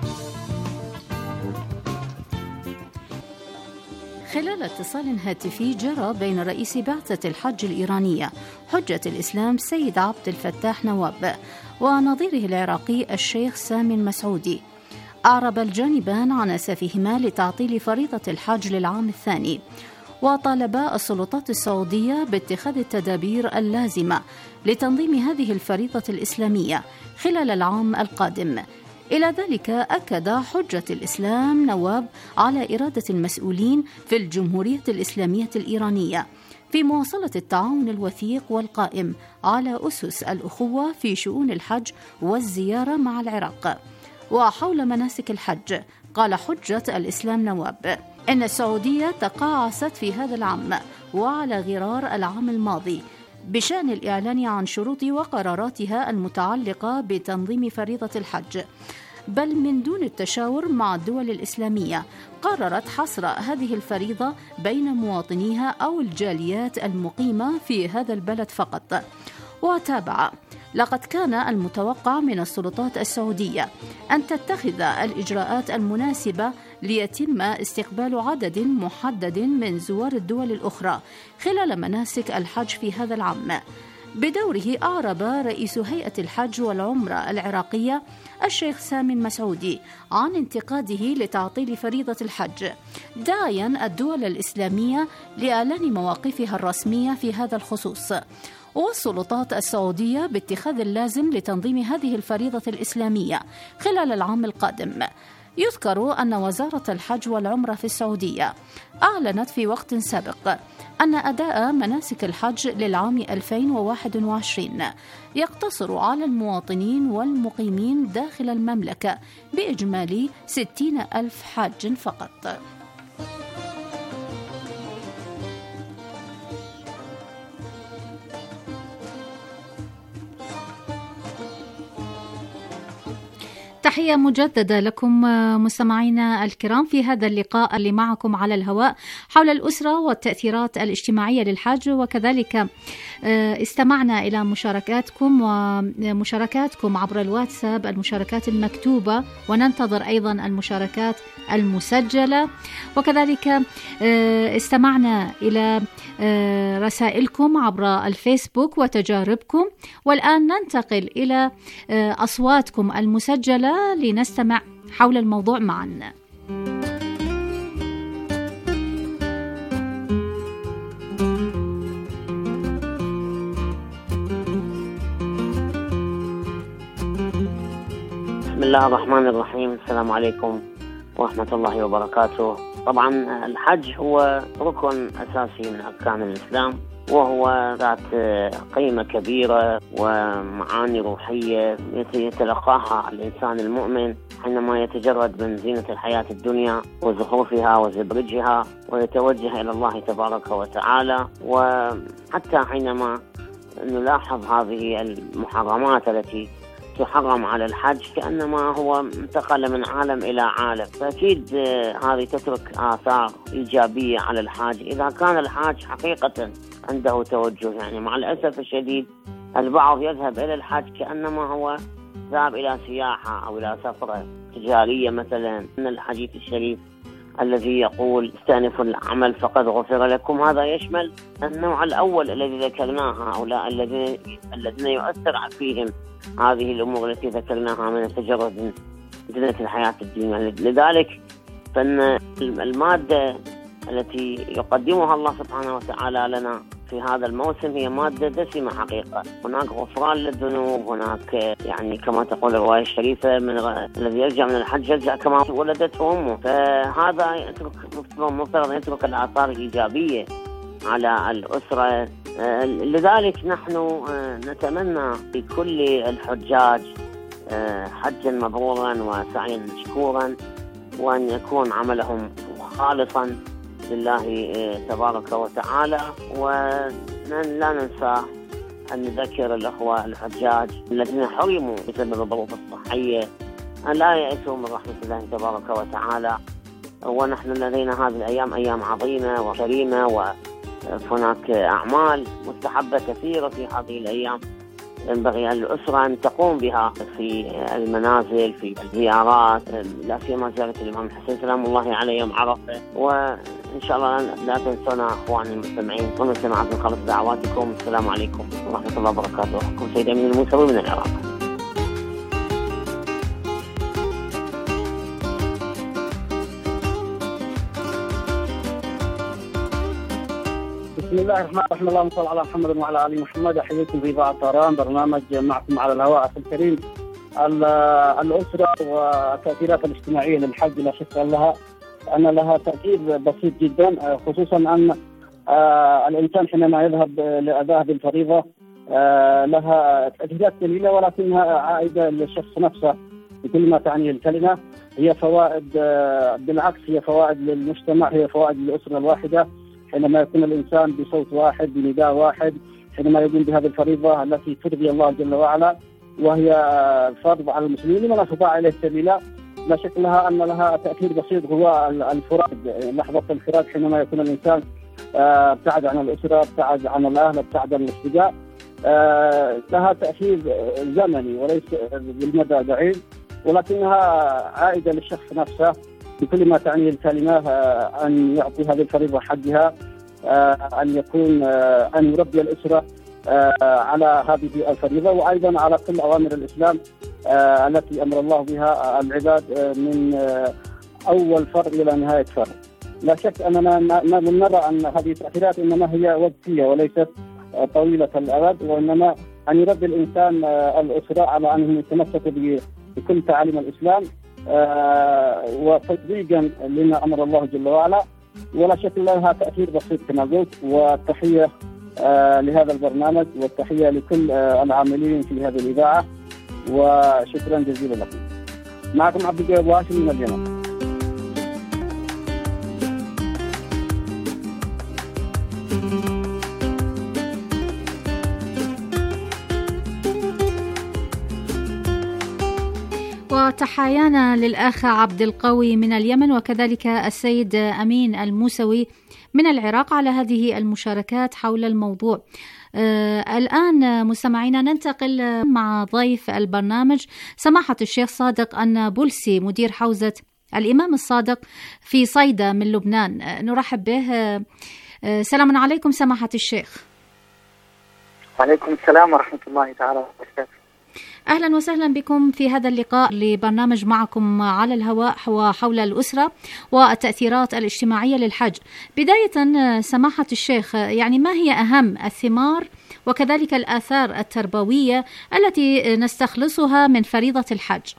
خلال اتصال هاتفي جرى بين رئيس بعثة الحج الإيرانية حجة الإسلام سيد عبد الفتاح نواب ونظيره العراقي الشيخ سامي المسعودي، أعرب الجانبان عن أسفهما لتعطيل فريضة الحج للعام الثاني، وطالبا السلطات السعودية باتخاذ التدابير اللازمة لتنظيم هذه الفريضة الإسلامية خلال العام القادم. إلى ذلك أكد حجة الإسلام نواب على إرادة المسؤولين في الجمهورية الإسلامية الإيرانية في مواصلة التعاون الوثيق والقائم على أسس الأخوة في شؤون الحج والزيارة مع العراق. وحول مناسك الحج قال حجة الإسلام نواب إن السعودية تقاعست في هذا العام وعلى غرار العام الماضي بشأن الإعلان عن شروط وقراراتها المتعلقة بتنظيم فريضة الحج، بل من دون التشاور مع الدول الإسلامية قررت حصر هذه الفريضة بين مواطنيها أو الجاليات المقيمة في هذا البلد فقط. وتابع: لقد كان المتوقع من السلطات السعودية أن تتخذ الإجراءات المناسبة ليتم استقبال عدد محدد من زوار الدول الأخرى خلال مناسك الحج في هذا العام. بدوره أعرب رئيس هيئة الحج والعمرة العراقية الشيخ سامي المسعودي عن انتقاده لتعطيل فريضة الحج، داعيا الدول الإسلامية لإعلان مواقفها الرسمية في هذا الخصوص، والسلطات السعودية باتخاذ اللازم لتنظيم هذه الفريضة الإسلامية خلال العام القادم. يذكر أن وزارة الحج والعمرة في السعودية أعلنت في وقت سابق أن أداء مناسك الحج للعام ألفين وواحد وعشرين يقتصر على المواطنين والمقيمين داخل المملكة بإجمالي ستين ألف حاج فقط. تحية مجددة لكم مستمعينا الكرام في هذا اللقاء اللي معكم على الهواء حول الأسرة والتأثيرات الاجتماعية للحج، وكذلك استمعنا إلى مشاركاتكم ومشاركاتكم عبر الواتساب، المشاركات المكتوبة، وننتظر أيضا المشاركات المسجلة، وكذلك استمعنا إلى رسائلكم عبر الفيسبوك وتجاربكم. والآن ننتقل إلى أصواتكم المسجلة لنستمع حول الموضوع معا. بسم الله الرحمن الرحيم. السلام عليكم ورحمة الله وبركاته. طبعا الحج هو ركن أساسي من أركان الإسلام، وهو ذات قيمة كبيرة ومعاني روحية يتلقاها الإنسان المؤمن حينما يتجرد من زينة الحياة الدنيا وزخرفها وزبرجها ويتوجه إلى الله تبارك وتعالى. وحتى حينما نلاحظ هذه المحرمات التي تحرم على الحج كأنما هو انتقل من عالم إلى عالم، فأكيد هذه تترك آثار إيجابية على الحاج إذا كان الحاج حقيقة عنده توجه. يعني مع الأسف الشديد البعض يذهب إلى الحج كأنما هو ذهب إلى سياحة أو إلى سفرة تجارية مثلا. إن الحديث الشريف الذي يقول استأنفوا العمل فقد غفر لكم. هذا يشمل النوع الأول الذي ذكرناها، هؤلاء الذين الذين يؤثر فيهم هذه الأمور التي ذكرناها من التجرد زينة الحياة الدنيا. لذلك فإن المادة التي يقدمها الله سبحانه وتعالى لنا في هذا الموسم هي مادة دسمة حقيقة. هناك غفران للذنوب، هناك يعني كما تقول الرواية الشريفة من غ... الذي يرجع من الحج يرجع كما ولدته أمه. فهذا يترك مفترض أن يترك الآثار الإيجابية على الأسرة. لذلك نحن نتمنى لكل الحجاج حجا مبرورا وسعيا مشكورا، وأن يكون عملهم خالصا لله تبارك وتعالى. ولا ننسى أن نذكر الأخوة الحجاج الذين حرموا بسبب الظروف الصحية أن لا يأسوا من رحمة الله تبارك وتعالى. ونحن لدينا هذه الأيام أيام عظيمة وكريمة، وهناك أعمال مستحبة كثيرة في هذه الأيام ينبغي الأسرة أن تقوم بها في المنازل، في الزيارات، لا سيما زيارة الإمام الحسين سلام الله عليه يوم عرفة. وإن شاء الله لا تنسونا أخواني المستمعين، ومن سماعات من خلص دعواتكم. السلام عليكم ورحمة الله وبركاته. أخوكم سيد أمين الموسوي من العراق. بسم الله الرحمن الرحيم. اللهم صل على محمد وعلى ال محمد. احييكم في اذاعه طهران، برنامج معكم على الهواء. اخي الكريم، الاسره والتاثيرات الاجتماعيه للحج لا شك لها ان لها تاثير بسيط جدا، خصوصا ان الانسان حينما يذهب لاداء هذه الفريضه لها تاثيرات قليله، ولكنها عائده للشخص نفسه بكل ما تعنيه الكلمه. هي فوائد، بالعكس هي فوائد للمجتمع، هي فوائد للاسره الواحده حينما يكون الإنسان بصوت واحد بنداء واحد، حينما يقوم بهذه الفريضة التي ترضي الله جل وعلا، وهي فرض على المسلمين ولا استطاع إليه سبيلا. لا شك لها أن لها تأثير بسيط، هو الفراد، لحظة الفراد حينما يكون الإنسان ابتعد عن الأسرة، ابتعد عن الأهل، ابتعد عن الأصدقاء. لها تأثير زمني وليس بالمدى بعيد، ولكنها عائدة للشخص نفسه بكل ما تعنيه الكلمة، أن يعطي هذه الفريضة حقها، أن يكون أن يربي الأسرة على هذه الفريضة، وأيضا على كل أوامر الإسلام التي أمر الله بها العباد من أول فرض إلى نهاية فرض. لا شك أننا نرى أن هذه التأثيرات إنما هي وقتية وليست طويلة الأبد، وإنما أن يربي الإنسان الأسرة على أنهم يتمسكوا بكل تعاليم الإسلام آه وتطبيقا لما امر الله جل وعلا. ولا شك لها تاثير بسيط كما قلت. والتحيه آه لهذا البرنامج، والتحيه لكل آه العاملين في هذه الاذاعه، وشكرا جزيلا لكم. معكم عبد الجواد واشم من اليمن. وتحايانا للأخ عبد القوي من اليمن، وكذلك السيد أمين الموسوي من العراق على هذه المشاركات حول الموضوع. آه الآن مستمعينا ننتقل مع ضيف البرنامج سماحة الشيخ صادق النابلسي، مدير حوزة الإمام الصادق في صيدا من لبنان. آه نرحب به. آه سلام عليكم سماحة الشيخ. وعليكم السلام ورحمة الله تعالى وبركاته. أهلا وسهلا بكم في هذا اللقاء لبرنامج معكم على الهواء وحول الأسرة والتأثيرات الاجتماعية للحج. بداية سماحة الشيخ، يعني ما هي أهم الثمار وكذلك الآثار التربوية التي نستخلصها من فريضة الحج؟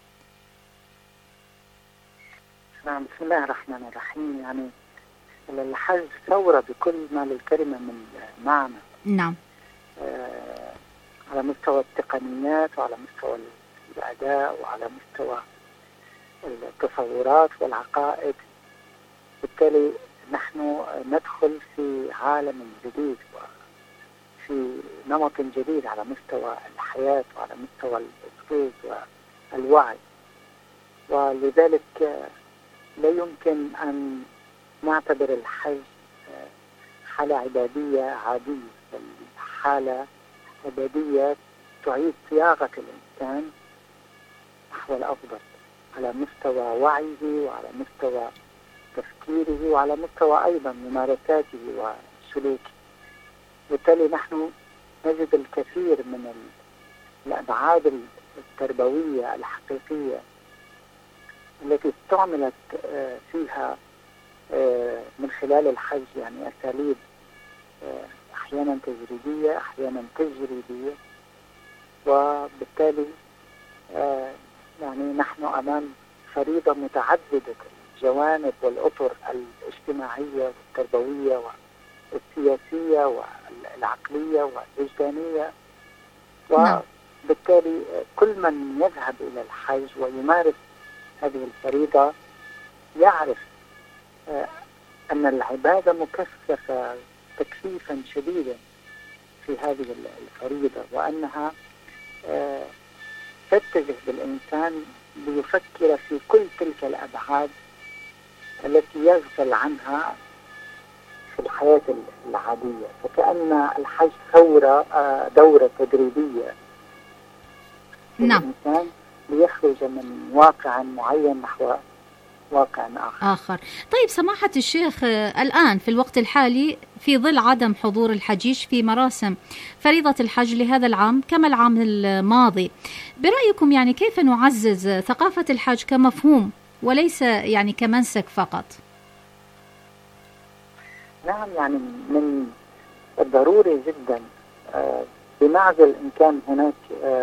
نعم، بسم الله الرحمن الرحيم. يعني الحج ثورة بكل ما للكلمة من معنى. نعم. آه على مستوى التقنيات، وعلى مستوى الأداء، وعلى مستوى التصورات والعقائد. بالتالي نحن ندخل في عالم جديد وفي نمط جديد على مستوى الحياة وعلى مستوى الأسلوب والوعي، ولذلك لا يمكن أن نعتبر الحج حالة عبادية عادية، بل حالة عبادية تعيد صياغة الإنسان نحو الأفضل على مستوى وعيه وعلى مستوى تفكيره وعلى مستوى أيضا ممارساته وسلوكه. بالتالي نحن نجد الكثير من الأبعاد التربوية الحقيقية التي استعملت فيها من خلال الحج يعني أساليب أحيانا تجريبية أحيانا تجريبية، وبالتالي يعني نحن أمام فريضة متعددة الجوانب والأطر الاجتماعية والتربوية والسياسية والعقلية والوجدانية. وبالتالي كل من يذهب إلى الحج ويمارس هذه الفريضة يعرف أن العبادة مكثفة تكثيفا شديدا في هذه الفريضة، وأنها تتجه بالإنسان ليفكر في كل تلك الأبعاد التي يغفل عنها في الحياة العادية. فكأن الحج ثورة دورة تدريبية نعم. الإنسان ليخرج من واقع معين نحو واقع آخر. آخر. طيب سماحة الشيخ، الآن في الوقت الحالي في ظل عدم حضور الحجيج في مراسم فريضة الحج لهذا العام كما العام الماضي، برأيكم يعني كيف نعزز ثقافة الحج كمفهوم وليس يعني كمنسك فقط؟ نعم، يعني من الضروري جدا بمعزل إن كان هناك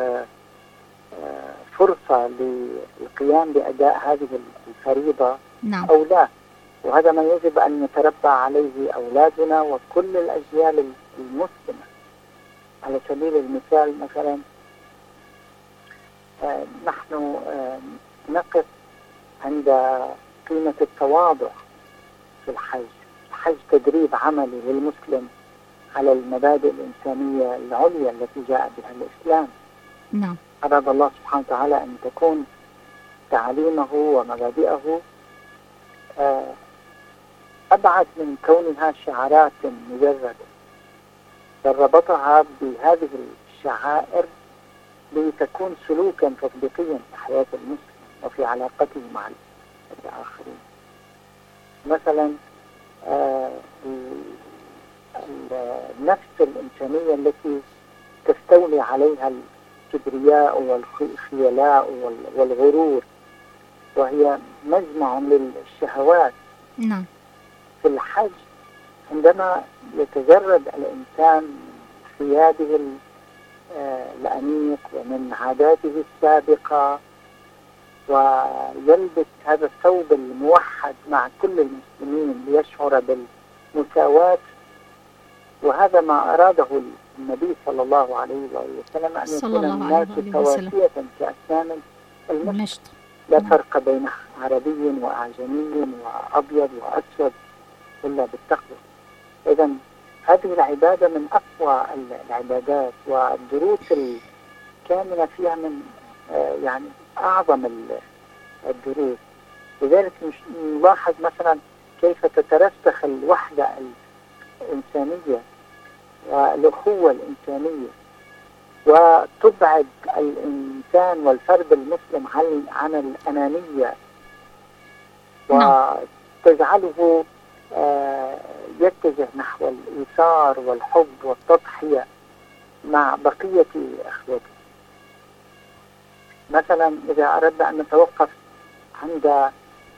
فرصة للقيام بأداء هذه الفريضة نعم. أو لا، وهذا ما يجب أن يتربى عليه أولادنا وكل الأجيال المسلمة. على سبيل المثال مثلا نحن نقف عند قيمة التواضع في الحج. الحج تدريب عملي للمسلم على المبادئ الإنسانية العليا التي جاء بها الإسلام. نعم. أراد الله سبحانه وتعالى أن تكون تعاليمه ومبادئه أبعد من كونها شعارات مجردة، بل ربطها بهذه الشعائر لتكون سلوكا تطبيقيا في حياة المسلم وفي علاقته مع الآخرين. مثلا النفس الإنسانية التي تستولي عليها الكبرياء والخيلاء والغرور، وهي مجمع للشهوات. نعم. في الحج عندما يتجرد الإنسان ثيابه الأنيق ومن عاداته السابقة ويلبس هذا الثوب الموحد مع كل المسلمين ليشعر بالمساواة، وهذا ما أراده النبي صلى الله عليه وسلم أن يكون الناس سواسية كأسنان المشط، لا فرق بين عربي وأعجمي وأبيض وأسود إلا بالتقوى. إذن هذه العبادة من أقوى العبادات، والدروس الكامنة فيها من يعني أعظم الدروس. لذلك نلاحظ مثلا كيف تترسخ الوحدة الإنسانية والأخوة الإنسانية، وتبعد الإنسان والفرد المسلم عن عن الأنانية، وتجعله يتجه نحو الإيثار والحب والتضحية مع بقية أخوته. مثلا إذا أردنا أن نتوقف عند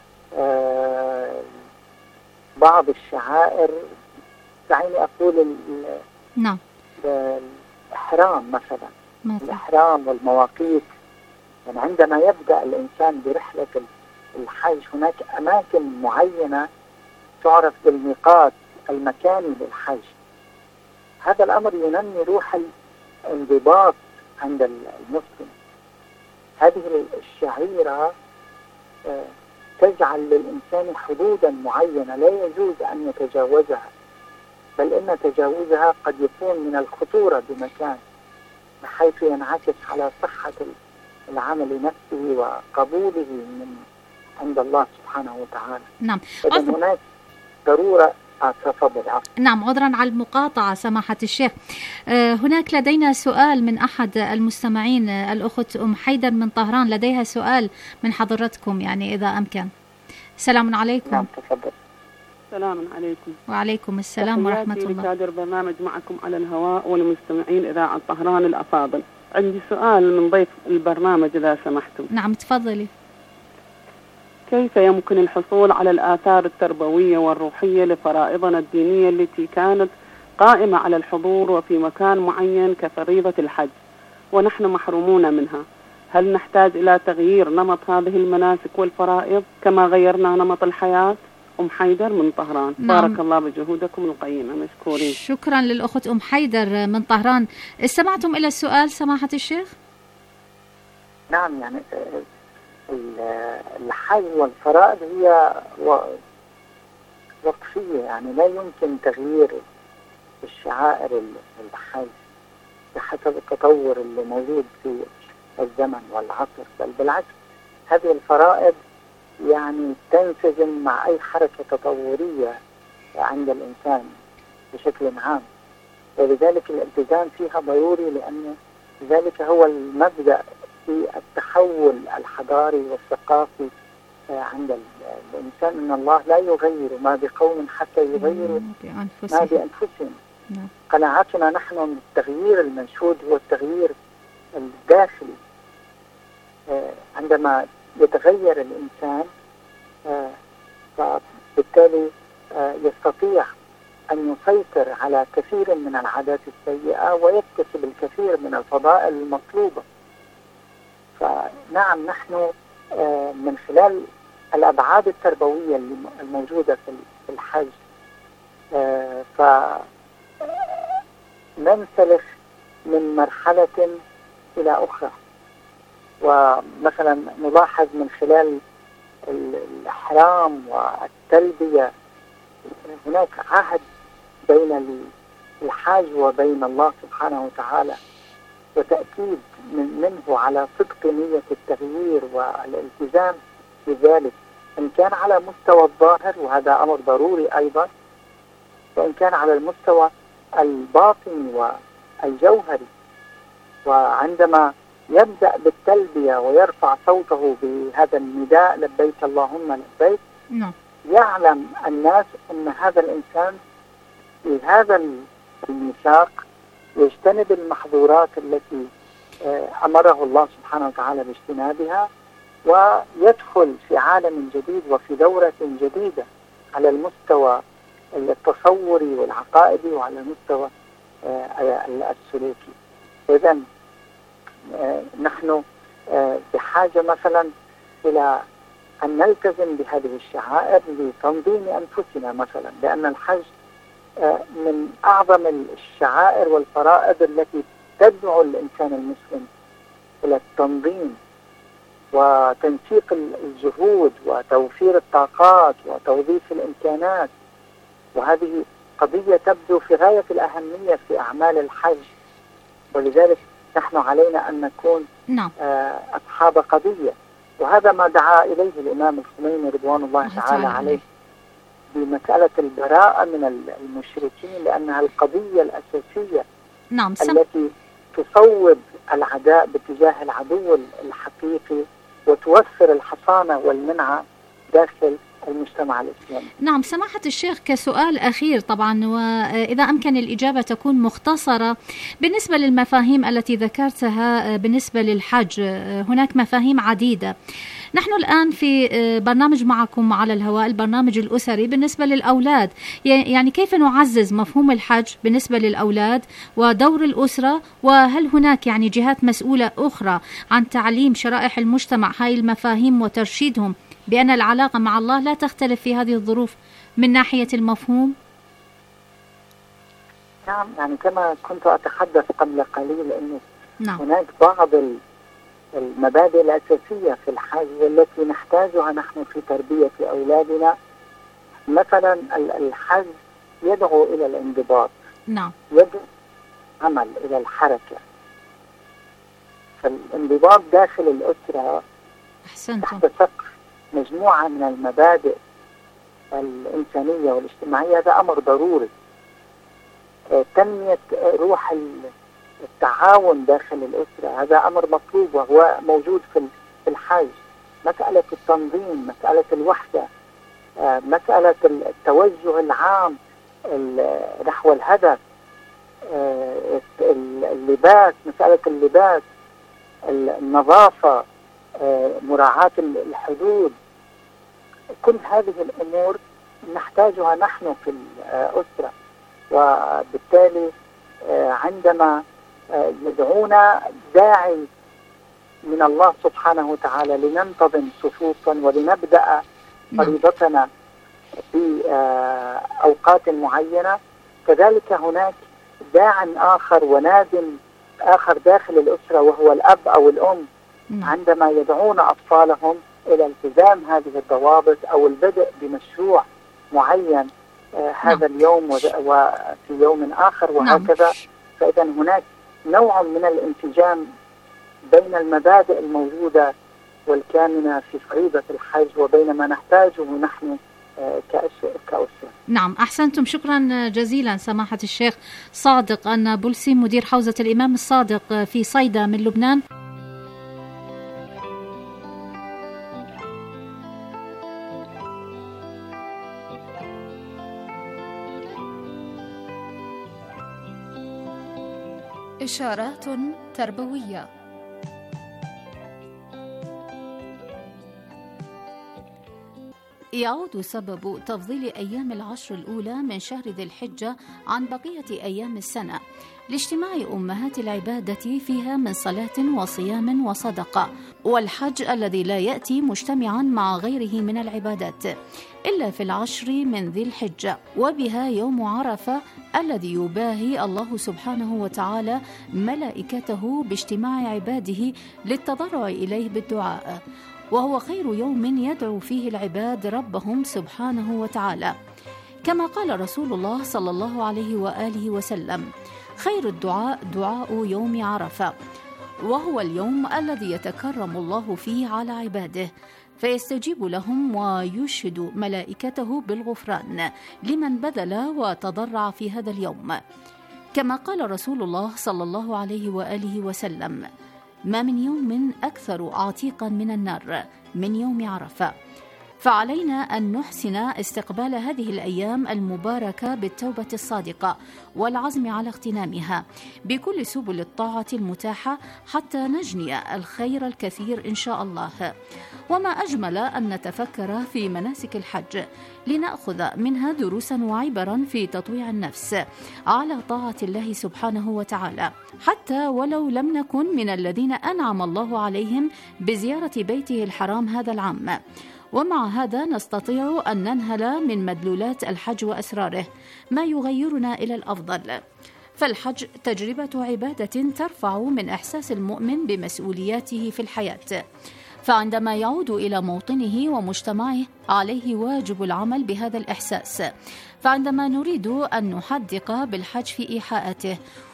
بعض الشعائر، دعيني أقول نعم الإحرام مثلا. مثلا الإحرام والمواقيت، يعني عندما يبدأ الإنسان برحلة الحج هناك أماكن معينة تعرف بالميقات المكاني للحج. هذا الأمر ينمي روح الانضباط عند المسلم. هذه الشعيرة تجعل للإنسان حدودا معينة لا يجوز أن يتجاوزها، بل إن تجاوزها قد يكون من الخطورة بمكان، بحيث ينعكس على صحة العمل نفسه وقبوله من عند الله سبحانه وتعالى. نعم. إذن هناك ضرورة. تفضل. نعم، عذرا على المقاطعة سماحة الشيخ. هناك لدينا سؤال من أحد المستمعين، الأخت أم حيدر من طهران، لديها سؤال من حضرتكم يعني إذا أمكن. السلام عليكم. نعم تفضل. السلام عليكم. وعليكم السلام ورحمة الله. لكادر برنامج معكم على الهواء والمستمعين إذاعة طهران الأفاضل. عندي سؤال من ضيف البرنامج إذا سمحتم. نعم تفضلي. كيف يمكن الحصول على الآثار التربوية والروحية لفرائضنا الدينية التي كانت قائمة على الحضور وفي مكان معين كفريضة الحج ونحن محرومون منها؟ هل نحتاج إلى تغيير نمط هذه المناسك والفرائض كما غيرنا نمط الحياة؟ أم حيدر من طهران. نعم. بارك الله بجهودكم القيمة، مشكورين. شكرا للأخت أم حيدر من طهران. استمعتم إلى السؤال سماحة الشيخ؟ نعم، يعني الحج والفرائض هي وقفية، يعني لا يمكن تغيير الشعائر الحج بحسب التطور اللي موجود في الزمن والعصر، بل بالعكس هذه الفرائض يعني تنسجم مع أي حركة تطورية عند الإنسان بشكل عام، ولذلك الالتزام فيها ضروري، لأن ذلك هو المبدأ في التحول الحضاري والثقافي عند الإنسان. إن الله لا يغير ما بقوم حتى يغيروا ما بأنفسهم. قناعتنا نحن التغيير المنشود هو التغيير الداخلي. عندما يتغير الإنسان فبالتالي يستطيع أن يسيطر على كثير من العادات السيئة ويكتسب الكثير من الفضائل المطلوبة. فنعم نحن من خلال الأبعاد التربوية الموجودة في الحج فننسلخ من مرحلة إلى أخرى. ومثلا نلاحظ من خلال الإحرام والتلبية هناك عهد بين الحاج وبين الله سبحانه وتعالى، وتأكيد من منه على صدق نية التغيير والالتزام بذلك، إن كان على مستوى الظاهر وهذا أمر ضروري أيضا، وإن كان على المستوى الباطني والجوهري. وعندما يبدأ بالتلبية ويرفع صوته بهذا النداء لبيك اللهم لبيك، نعم. يعلم الناس أن هذا الإنسان في هذا الميثاق يجتنب المحظورات التي أمره الله سبحانه وتعالى باجتنابها، ويدخل في عالم جديد وفي دورة جديدة على المستوى التصوري والعقائدي وعلى المستوى السلوكي. إذن نحن بحاجة مثلا إلى أن نلتزم بهذه الشعائر لتنظيم أنفسنا مثلا، لأن الحج من أعظم الشعائر والفرائض التي تدعو الإنسان المسلم إلى التنظيم وتنسيق الجهود وتوفير الطاقات وتوظيف الإمكانات، وهذه قضية تبدو في غاية الأهمية في أعمال الحج. ولذلك نحن علينا أن نكون نعم. أصحاب قضية، وهذا ما دعا إليه الإمام الخميني رضوان الله تعالى عليه بمسألة البراءة من المشركين، لأنها القضية الأساسية نعم. التي تصوب العداء باتجاه العدو الحقيقي وتوفر الحصانة والمنعة داخل المجتمع الإسلامي. نعم سماحة الشيخ، كسؤال أخير طبعا، وإذا أمكن الإجابة تكون مختصرة بالنسبة للمفاهيم التي ذكرتها بالنسبة للحج. هناك مفاهيم عديدة. نحن الآن في برنامج معكم على الهواء، البرنامج الأسري بالنسبة للأولاد، يعني كيف نعزز مفهوم الحج بالنسبة للأولاد ودور الأسرة، وهل هناك يعني جهات مسؤولة أخرى عن تعليم شرائح المجتمع هاي المفاهيم وترشيدهم بأن العلاقة مع الله لا تختلف في هذه الظروف من ناحية المفهوم؟ نعم، يعني كما كنت أتحدث قبل قليل أنه نعم. هناك بعض المبادئ الأساسية في الحج والتي نحتاجها نحن في تربية أولادنا. مثلا الحج يدعو إلى الانضباط، نعم. يدعو عمل إلى الحركة. فالانضباط داخل الأسرة تحت سقف مجموعة من المبادئ الإنسانية والاجتماعية، هذا أمر ضروري. تنمية روح التعاون داخل الأسرة هذا أمر مطلوب وهو موجود في الحج. مسألة التنظيم، مسألة الوحدة، مسألة التوجه العام نحو الهدف، اللباس، مسألة اللباس، النظافة، مراعاة الحدود، كل هذه الأمور نحتاجها نحن في الأسرة. وبالتالي عندما يدعونا داعي من الله سبحانه وتعالى لننتظم صفوفا ولنبدأ فريضتنا في أوقات معينة، كذلك هناك داع آخر وناد آخر داخل الأسرة وهو الأب أو الأم، عندما يدعون أطفالهم إلى التزام هذه الضوابط أو البدء بمشروع معين آه هذا نعم. اليوم وفي يوم آخر وهكذا. نعم. فإذا هناك نوع من الانسجام بين المبادئ الموجودة والكامنة في فريضة الحج وبين ما نحتاجه نحن آه كأسرة. نعم، أحسنتم، شكرا جزيلا سماحة الشيخ صادق النابلسي مدير حوزة الإمام الصادق في صيدا من لبنان. إشارات تربوية. يعود سبب تفضيل أيام العشر الأولى من شهر ذي الحجة عن بقية أيام السنة لاجتماع أمهات العبادة فيها من صلاة وصيام وصدقة، والحج الذي لا يأتي مجتمعا مع غيره من العبادات إلا في العشر من ذي الحجة، وبها يوم عرفة الذي يباهي الله سبحانه وتعالى ملائكته باجتماع عباده للتضرع إليه بالدعاء، وهو خير يوم يدعو فيه العباد ربهم سبحانه وتعالى، كما قال رسول الله صلى الله عليه وآله وسلم: خير الدعاء دعاء يوم عرفة، وهو اليوم الذي يتكرم الله فيه على عباده فيستجيب لهم ويشهد ملائكته بالغفران لمن بذل وتضرع في هذا اليوم، كما قال رسول الله صلى الله عليه وآله وسلم: ما من يوم أكثر عتيقا من النار من يوم عرفة. فعلينا أن نحسن استقبال هذه الأيام المباركة بالتوبة الصادقة والعزم على اغتنامها بكل سبل الطاعة المتاحة حتى نجني الخير الكثير إن شاء الله. وما أجمل أن نتفكر في مناسك الحج لنأخذ منها دروسا وعبرا في تطويع النفس على طاعة الله سبحانه وتعالى، حتى ولو لم نكن من الذين أنعم الله عليهم بزيارة بيته الحرام هذا العام. ومع هذا نستطيع أن ننهل من مدلولات الحج وأسراره ما يغيرنا إلى الأفضل، فالحج تجربة عبادة ترفع من إحساس المؤمن بمسؤولياته في الحياة، فعندما يعود إلى موطنه ومجتمعه عليه واجب العمل بهذا الإحساس. فعندما نريد أن نحدق بالحج في إيحاءاته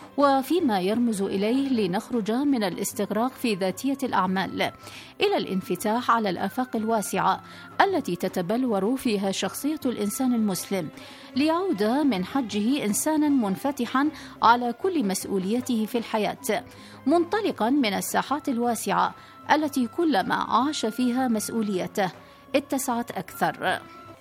وفيما يرمز إليه لنخرج من الاستغراق في ذاتية الأعمال إلى الانفتاح على الآفاق الواسعة التي تتبلور فيها شخصية الإنسان المسلم، ليعود من حجه إنسانا منفتحا على كل مسؤوليته في الحياة، منطلقا من الساحات الواسعة التي كلما عاش فيها مسؤوليته اتسعت أكثر.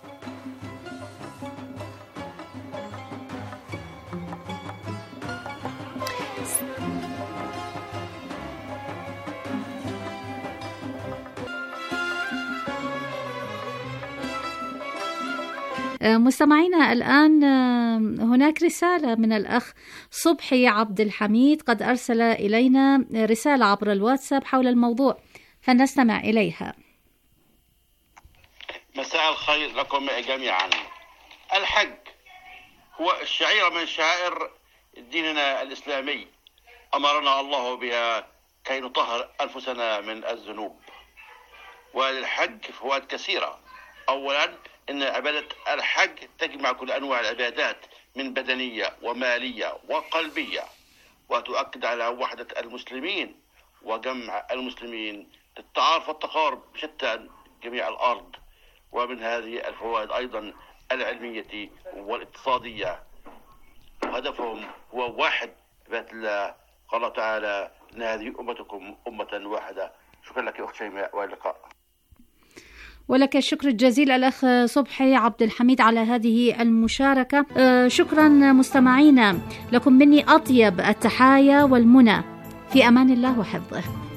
مستمعينا الآن هناك رسالة من الأخ صبحي عبد الحميد، قد أرسل إلينا رسالة عبر الواتساب حول الموضوع فنستمع إليها. مساء الخير لكم جميعا. الحج هو الشعيرة من شعائر ديننا الإسلامي، أمرنا الله بها كي نطهر أنفسنا من الذنوب. وللحج فوائد كثيرة. أولا إن عبادة الحج تجمع كل أنواع العبادات من بدنية ومالية وقلبية، وتؤكد على وحدة المسلمين وجمع المسلمين للتعارف والتقارب بشتى جميع الأرض. ومن هذه الفوائد أيضا العلمية والاقتصادية، وهدفهم هو واحد عبادة الله. قال تعالى: إن هذه أمتكم أمة واحدة. شكرا لك أخت شيماء، والى اللقاء. ولك الشكر الجزيل الأخ صبحي عبد الحميد على هذه المشاركة. شكرا مستمعينا، لكم مني أطيب التحايا والمنى، في أمان الله وحفظه.